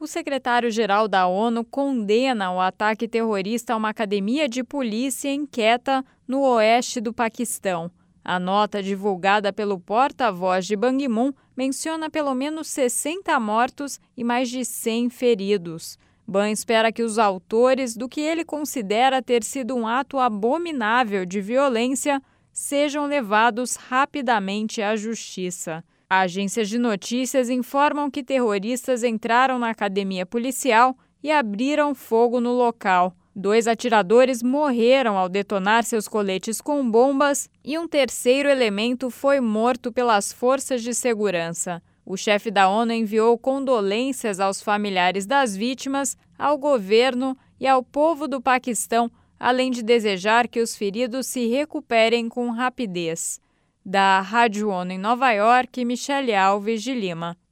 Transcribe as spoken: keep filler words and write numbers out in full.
O secretário-geral da ONU condena o ataque terrorista a uma academia de polícia em Quetta, no oeste do Paquistão. A nota divulgada pelo porta-voz de Ban Ki-moon menciona pelo menos sessenta mortos e mais de cem feridos. Ban espera que os autores do que ele considera ter sido um ato abominável de violência sejam levados rapidamente à justiça. Agências de notícias informam que terroristas entraram na academia policial e abriram fogo no local. Dois atiradores morreram ao detonar seus coletes com bombas e um terceiro elemento foi morto pelas forças de segurança. O chefe da ONU enviou condolências aos familiares das vítimas, ao governo e ao povo do Paquistão, além de desejar que os feridos se recuperem com rapidez. Da Rádio ONU em Nova York, Michele Alves de Lima.